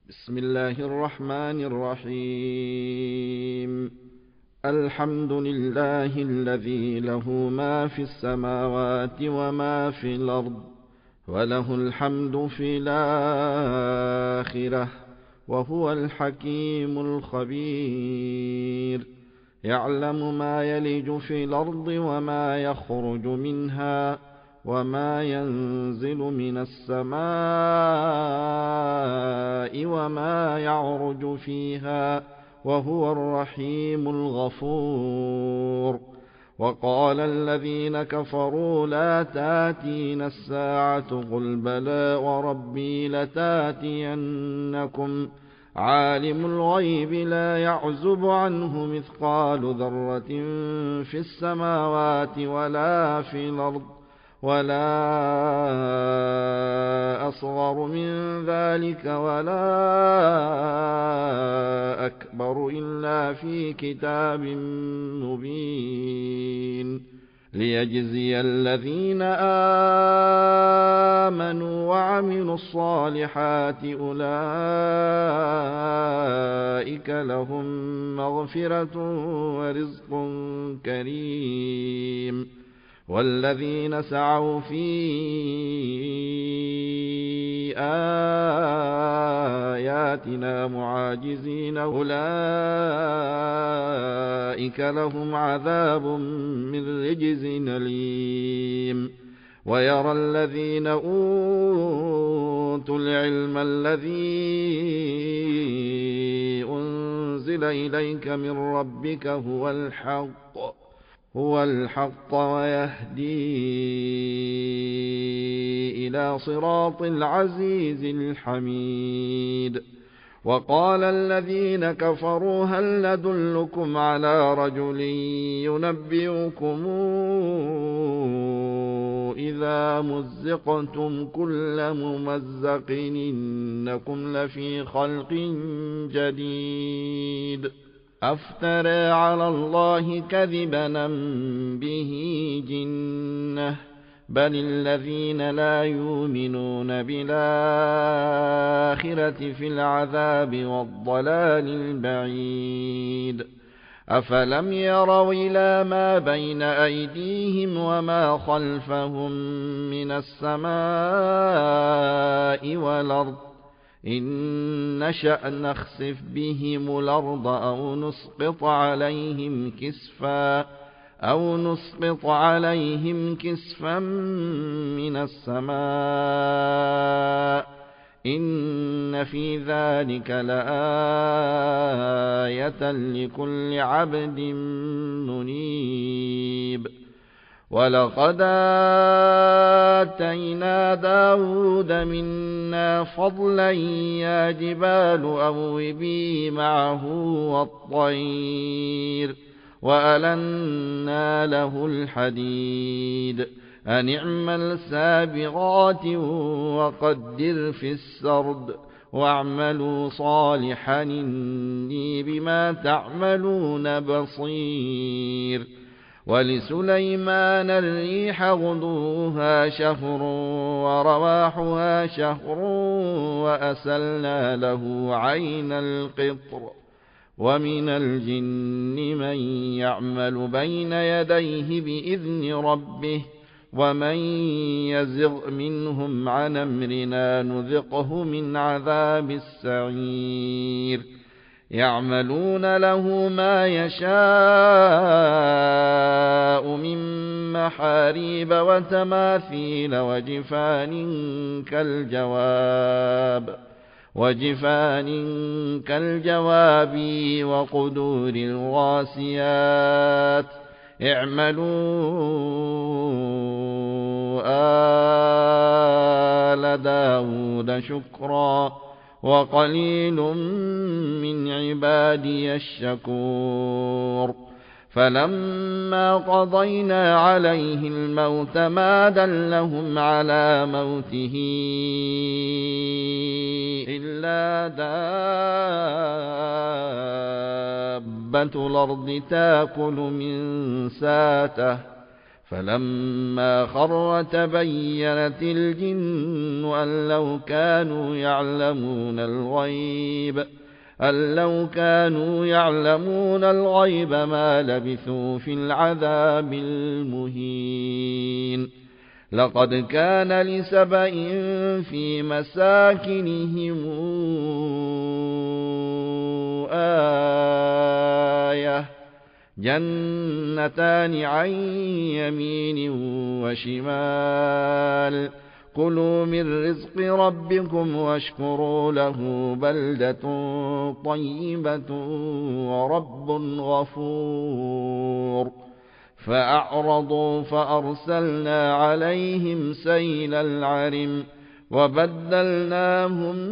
بسم الله الرحمن الرحيم. الحمد لله الذي له ما في السماوات وما في الأرض، وله الحمد في الآخرة، وهو الحكيم الخبير. يعلم ما يلج في الأرض وما يخرج منها، وما ينزل من السماء وما يعرج فيها، وهو الرحيم الغفور. وقال الذين كفروا لا تاتين الساعة، قل بلى وربي لتاتينكم، عالم الغيب لا يعزب عنه مثقال ذرة في السماوات ولا في الأرض، ولا أصغر من ذلك ولا أكبر إلا في كتاب مبين، ليجزي الذين آمنوا وعملوا الصالحات أولئك لهم مغفرة ورزق كريم. والذين سعوا في آياتنا معاجزين أولئك لهم عذاب من رجز أليم. ويرى الذين أوتوا العلم الذي أنزل إليك من ربك هو الحق ويهدي إلى صراط العزيز الحميد. وقال الذين كفروا هل ندلكم على رجل ينبئكم إذا مزقتم كل ممزق إنكم لفي خلق جديد، أفترى على الله كذبا به جنة، بل الذين لا يؤمنون بالآخرة في العذاب والضلال البعيد. أفلم يروا إلى ما بين أيديهم وما خلفهم من السماء والأرض، إن نشأ نخسف بهم الأرض أو نسقط عليهم كسفا من السماء، إن في ذلك لآية لكل عبد منيب. ولقد آتينا داود منا فضلا يا جبال أوبي معه والطير، وألنا له الحديد، أن اعمل سابغات وقدر في السرد، واعملوا صالحا إني بما تعملون بصير. ولسليمان الريح غدوها شهر ورواحها شهر، وأسلنا له عين القطر. ومن الجن من يعمل بين يديه بإذن ربه، ومن يزغ منهم عن أمرنا نذقه من عذاب السعير. يعملون له ما يشاء من محاريب وتماثيل وجفان كالجواب وقدور الراسيات. اعملوا آل داود شكرا، وقليل من عبادي الشكور. فلما قضينا عليه الموت ما دلهم على موته إلا دابة الأرض تأكل من ساته، فلما خر تبينت الجن أن لو كانوا يعلمون الغيب ما لبثوا في العذاب المهين. لقد كان لسبإ في مساكنهم آية جنتان عن يمين وشمال كلوا من رزق ربكم واشكروا له بلدة طيبة ورب غفور. فأعرضوا فأرسلنا عليهم سيل العرم وبدلناهم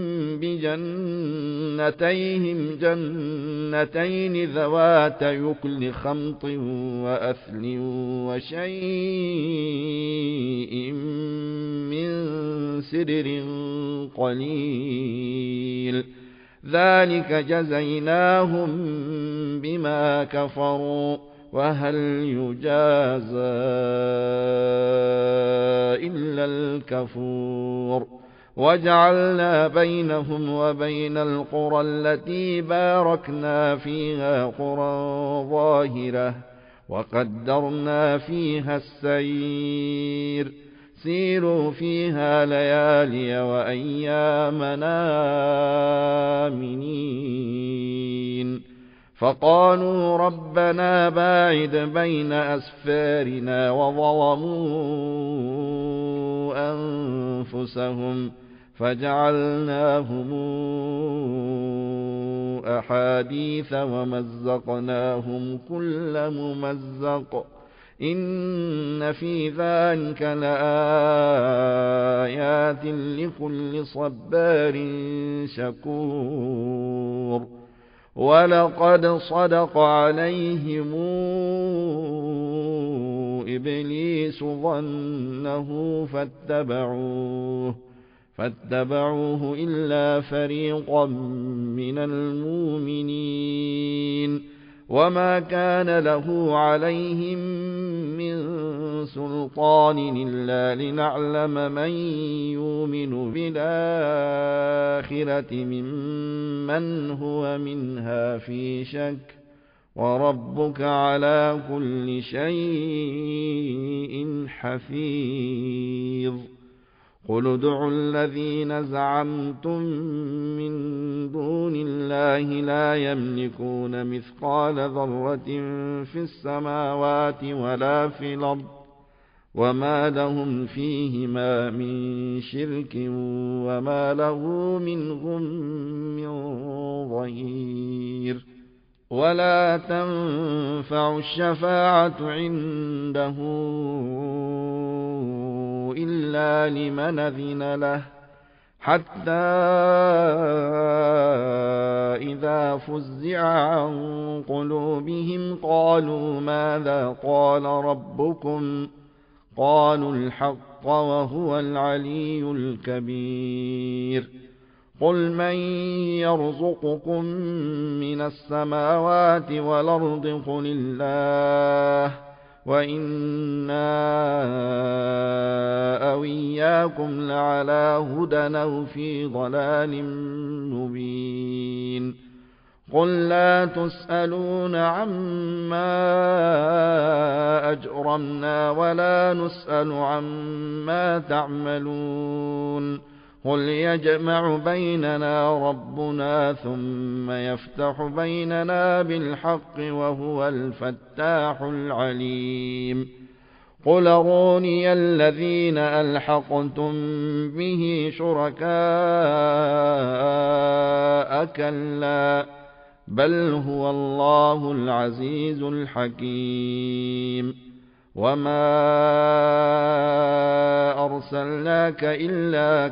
جنتين ذوات يكل خمط وأثل وشيء من سدر قليل ذلك جزيناهم بما كفروا وهل يجازى إلا الكفور. وجعلنا بينهم وبين القرى التي باركنا فيها قرى ظاهرة وقدرنا فيها السير سيروا فيها ليالي وأيامنا آمنين. فقالوا ربنا باعد بين أسفارنا وظلموا أنفسهم فجعلناهم أحاديث ومزقناهم كل ممزق إن في ذلك لآيات لكل صبار شكور. ولقد صدق عليهم إبليس ظنه فاتبعوه إلا فريقا من المؤمنين وما كان له عليهم من سلطان إلا لنعلم من يؤمن بالآخرة ممن هو منها في شك وربك على كل شيء حفيظ. قل ادعوا الذين زعمتم من دون الله لا يملكون مثقال ذرة في السماوات ولا في الأرض وما لهم فيهما من شرك وما له منهم من ظهير. ولا تنفع الشفاعة عنده إلا لمن أذن له حتى إذا فزع عن قلوبهم قالوا ماذا قال ربكم قالوا الحق وهو العلي الكبير. قل من يرزقكم من السماوات والأرض قل الله وإنا أو إياكم لعلى هدى أو في ضلال مبين. قل لا تسألون عما أجرمنا ولا نسأل عما تعملون. قل يجمع بيننا ربنا ثم يفتح بيننا بالحق وهو الفتاح العليم. قل أروني الذين ألحقتم به شركاء كلا بل هو الله العزيز الحكيم. وما أرسلناك إلا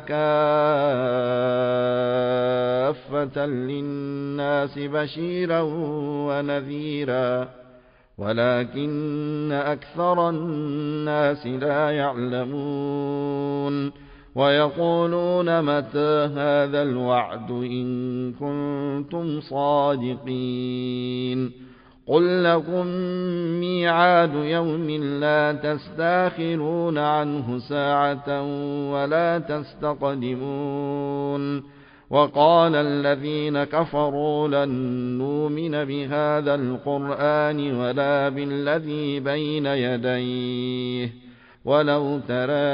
كافة للناس بشيرا ونذيرا ولكن أكثر الناس لا يعلمون. ويقولون متى هذا الوعد إن كنتم صادقين. قل لكم ميعاد يوم لا تستاخرون عنه ساعة ولا تستقدمون وقال الذين كفروا لن نؤمن بهذا القرآن ولا بالذي بين يديه ولو ترى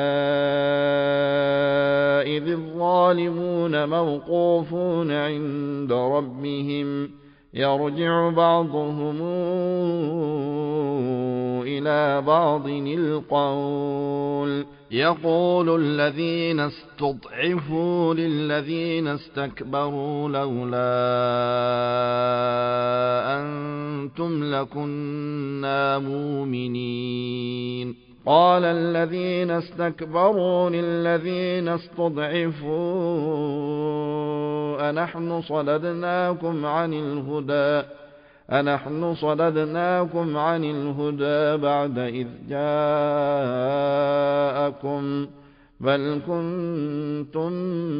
إذ الظالمون موقوفون عند ربهم يرجع بعضهم إلى بعض القول يقول الذين استضعفوا للذين استكبروا لولا أنتم لكنا مؤمنين قال الذين استكبروا للذين استضعفوا أنحن صددناكم عن الهدى بعد إذ جاءكم بل كنتم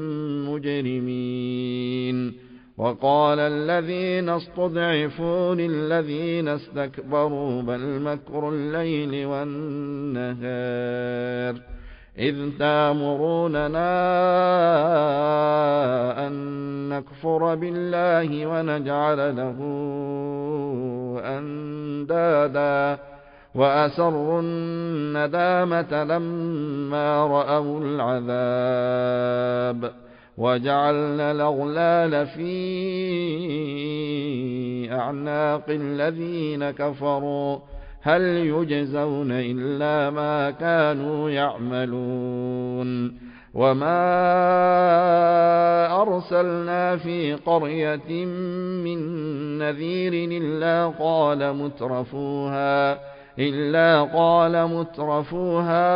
مجرمين وقال الذين استضعفوا للذين استكبروا بل مكر الليل والنهار إذ تأمروننا أن نكفر بالله ونجعل له أندادا وأسروا الندامة لما رأوا العذاب وجعلنا الأغلال في أعناق الذين كفروا هل يجزون إلا ما كانوا يعملون وما أرسلنا في قرية من نذير إلا قال مترفوها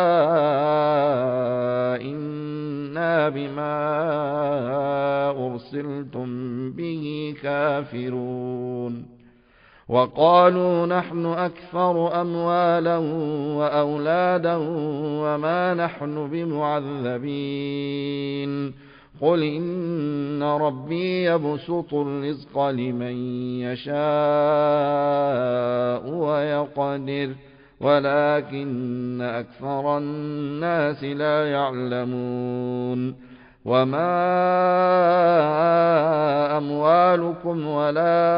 إنا بما أرسلتم به كافرون وقالوا نحن أكثر أموالا وأولادا وما نحن بمعذبين قل إن ربي يبسط الرزق لمن يشاء ويقدر ولكن أكثر الناس لا يعلمون وما أموالكم ولا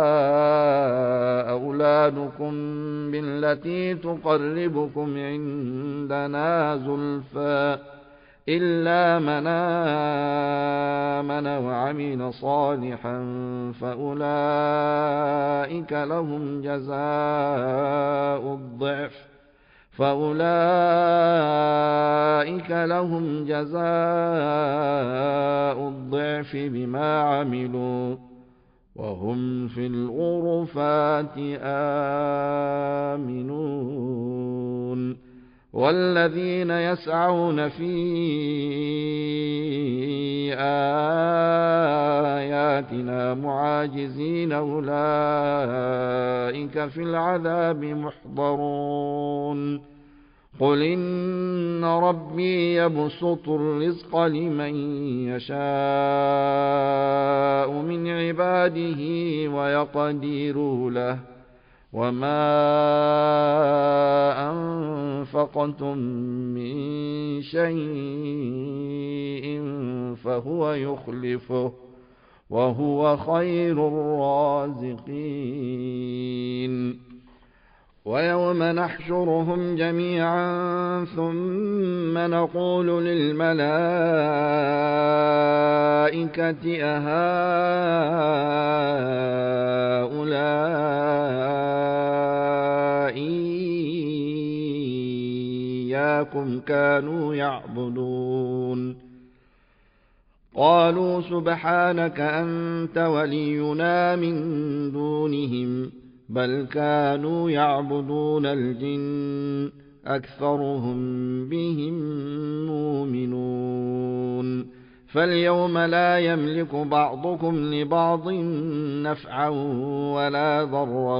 أولادكم بالتي تقربكم عندنا زلفى إلا من آمن وعمل صالحا فأولئك لهم جزاء الضعف بما عملوا وهم في الغرفات آمنون والذين يسعون في آياتنا معاجزين أولئك في العذاب محضرون قل إن ربي يبسط الرزق لمن يشاء من عباده ويقدر له وما أنفقتم من شيء فهو يخلفه وهو خير الرازقين ويوم نحشرهم جميعا ثم نقول للملائكة أهؤلاء إياكم كانوا يعبدون قالوا سبحانك أنت ولينا من دونهم بل كانوا يعبدون الجن أكثرهم بهم مؤمنون فاليوم لا يملك بعضكم لبعض نفعا ولا ضرا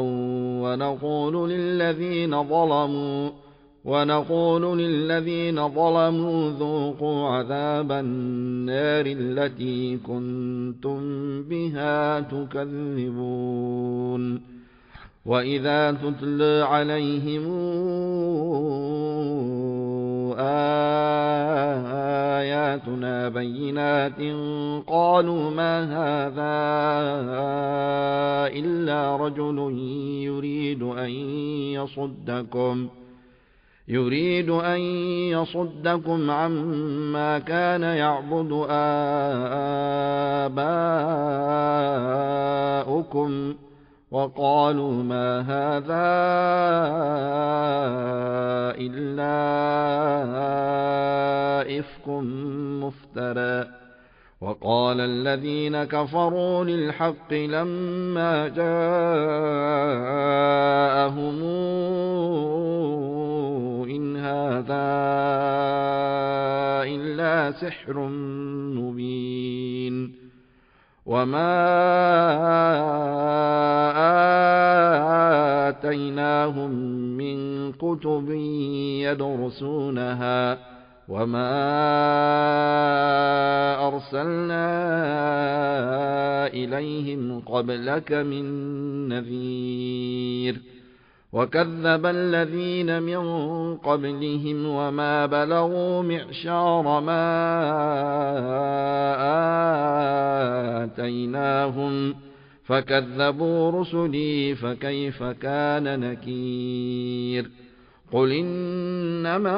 ونقول للذين ظلموا ذوقوا عذاب النار التي كنتم بها تكذبون وإذا تتلى عليهم آياتنا بينات قالوا ما هذا إلا رجل يريد أن يصدكم عما كان يعبد آباؤكم وقالوا ما هذا إلا إفك مفترى. وقال الذين كفروا للحق لما جاءهم إن هذا إلا سحر مبين. وما آتيناهم من كتب يدرسونها وما أرسلنا إليهم قبلك من نذير. وكذب الذين من قبلهم وما بلغوا معشار ما آتيناهم فكذبوا رسلي فكيف كان نكير. قل إنما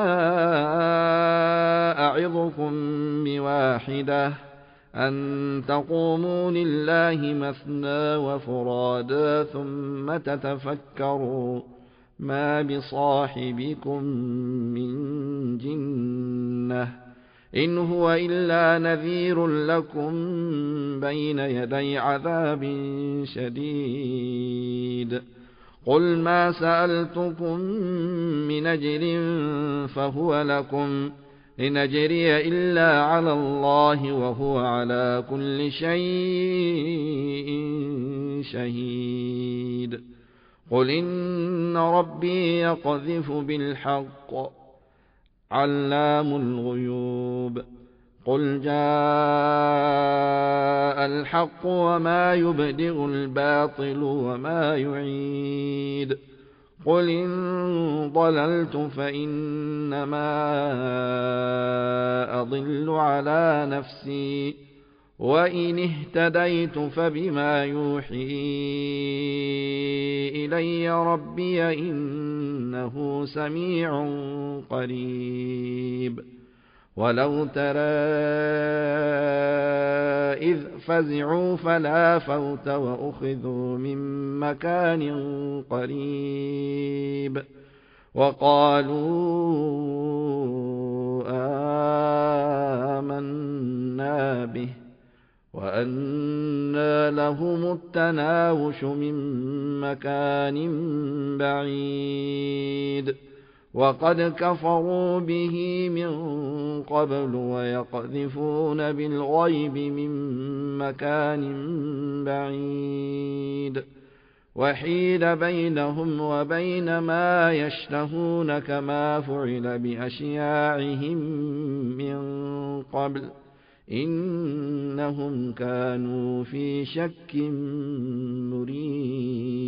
أعظكم بواحدة أن تقوموا لله مثنى وفرادا ثم تتفكروا ما بصاحبكم من جنة إن هو إلا نذير لكم بين يدي عذاب شديد. قل ما سألتكم من أجر فهو لكم إن أجري إلا على الله وهو على كل شيء شهيد. قل إن ربي يقذف بالحق علام الغيوب. قل جاء الحق وما يبدئ الباطل وما يعيد. قل إن ضللت فإنما أضل على نفسي وإن اهتديت فبما يوحي إلي ربي إنه سميع قريب. ولو ترى إذ فزعوا فلا فوت وأخذوا من مكان قريب وقالوا آمنا به وأنى لهم التناوش من مكان بعيد وقد كفروا به من قبل ويقذفون بالغيب من مكان بعيد وحيل بينهم وبين ما يشتهون كما فعل بأشياعهم من قبل إنهم كانوا في شك مريب.